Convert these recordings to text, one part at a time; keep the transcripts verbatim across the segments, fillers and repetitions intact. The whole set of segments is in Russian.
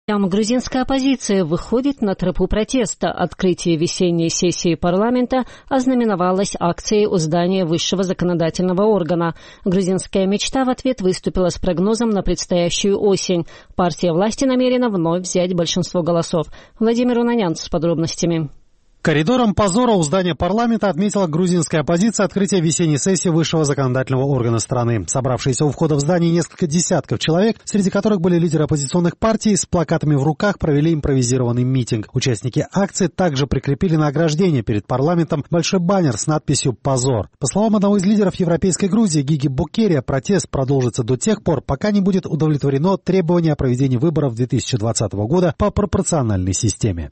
Грузинская оппозиция выходит на тропу протеста. Открытие весенней сессии парламента ознаменовалось акцией у здания высшего законодательного органа. Грузинская мечта в ответ выступила с прогнозом на предстоящую осень. Партия власти намерена вновь взять большинство голосов. Владимир Унанянц с подробностями. Коридором позора у здания парламента отметила грузинская оппозиция открытие весенней сессии высшего законодательного органа страны. Собравшиеся у входа в здание несколько десятков человек, среди которых были лидеры оппозиционных партий, с плакатами в руках провели импровизированный митинг. Участники акции также прикрепили на ограждение перед парламентом большой баннер с надписью «Позор». По словам одного из лидеров Европейской Грузии, Гиги Букерия, протест продолжится до тех пор, пока не будет удовлетворено требование о проведении выборов две тысячи двадцатого года по пропорциональной системе.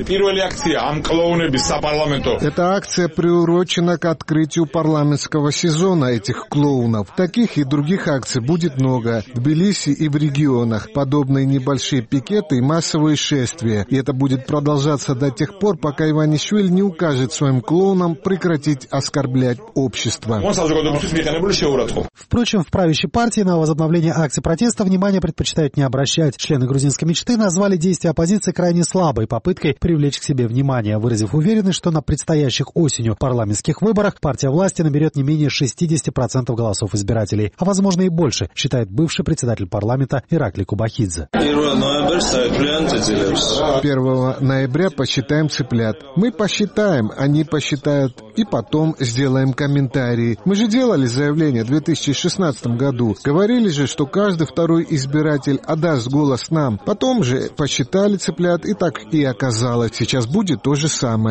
Эта акция приурочена к открытию парламентского сезона этих клоунов. Таких и других акций будет много. В Тбилиси и в регионах подобные небольшие пикеты и массовые шествия. И это будет продолжаться до тех пор, пока Иванишвили не укажет своим клоунам прекратить оскорблять общество. Впрочем, в правящей партии на возобновление акций протеста внимание предпочитают не обращать. Члены грузинской мечты назвали действия оппозиции крайне слабой попыткой привлечь к себе внимание, выразив уверенность, что на предстоящих осенью парламентских выборах партия власти наберет не менее шестьдесят процентов голосов избирателей, а возможно и больше, считает бывший председатель парламента Ираклий Кубахидзе. первого ноября посчитаем цыплят. Мы посчитаем, они посчитают, и потом сделаем комментарии. Мы же делали заявление в две тысячи шестнадцатом году. Говорили же, что каждый второй избиратель отдаст голос нам. Потом же посчитали цыплят, и так и оказалось. Сейчас будет то же самое.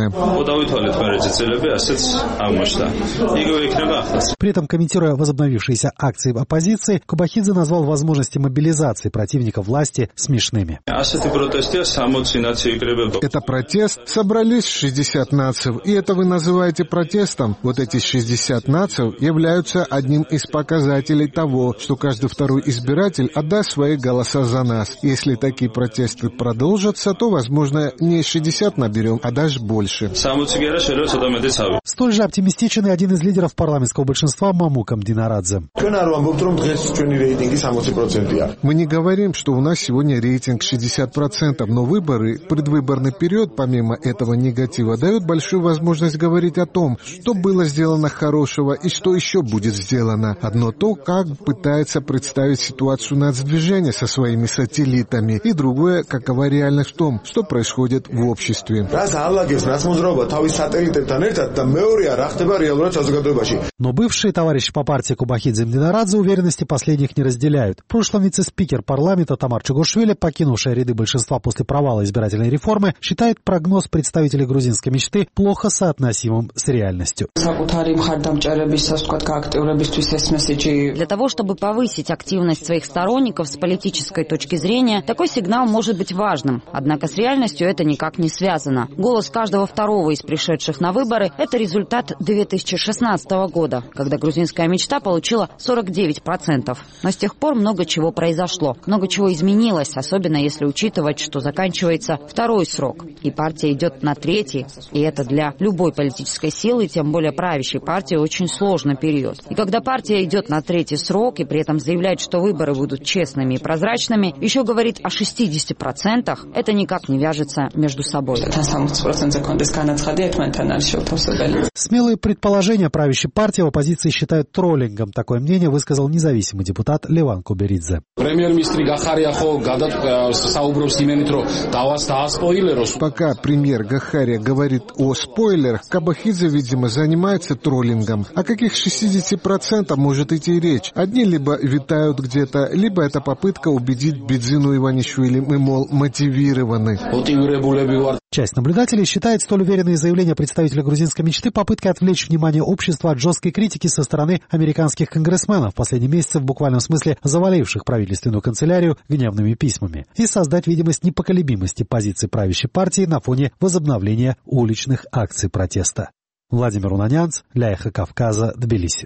При этом, комментируя возобновившиеся акции в оппозиции, Кубахидзе назвал возможности мобилизации противников власти смешными. Это протест. Собрались шестьдесят наций, и это вы называете протестом. Вот эти шестьдесят наций являются одним из показателей того, что каждый второй избиратель отдаст свои голоса за нас. Если такие протесты продолжатся, то, возможно, не шестьдесят наберем, а даже больше. Столь же оптимистичен и один из лидеров парламентского большинства Мамукам Динарадзе. Мы не говорим, что у нас сегодня рейтинг шестьдесят процентов, но выборы, предвыборный период, помимо этого негатива, дают большую возможность говорить о том, что было сделано хорошего и что еще будет сделано. Одно то, как пытается представить ситуацию нацдвижения со своими сателлитами, и другое, какова реальность в том, что происходит в обществе. Но бывшие товарищи по партии Кубахидзе и Динарадзе уверенности последних не разделяют. В прошлом вице-спикер парламента Тамар Чугошвили, покинувшая ряды большинства после провала избирательной реформы, считает прогноз представителей грузинской мечты плохо соотносимым с реальностью. Для того, чтобы повысить активность своих сторонников с политической точки зрения, такой сигнал может быть важным. Однако с реальностью это никак не связано. Голос каждого второго из пришедших на выборы – это результат две тысячи шестнадцатого года, когда грузинская мечта получила сорок девять процентов. Но с тех пор много чего произошло, много чего изменилось, особенно если учитывать, что заканчивается второй срок, и партия идет на третий, и это для любой политической силы, тем более правящей партии, очень сложный период. И когда партия идет на третий срок и при этом заявляет, что выборы будут честными и прозрачными, еще говорит о шестидесяти процентах, это никак не вяжется между собой. Смелые предположения правящей партии в оппозиции считают троллингом. Такое мнение высказал независимый депутат Леван Куберидзе. Пока премьер Гахария говорит о спойлерах, Кубахидзе, видимо, занимается троллингом. О каких шестидесяти процентах может идти речь? Одни либо витают где-то, либо это попытка убедить Бидзину Иванишвили, мы, мол, мотивированы. Часть наблюдателей считает столь уверенные заявления представителя грузинской мечты попыткой отвлечь внимание общества от жесткой критики со стороны американских конгрессменов, в последние месяцы в буквальном смысле заваливших правительственную канцелярию гневными письмами, и создать видимость непоколебимости позиции правящей партии на фоне возобновления уличных акций протеста. Владимир Унанянц, для Эхо Кавказа, Тбилиси.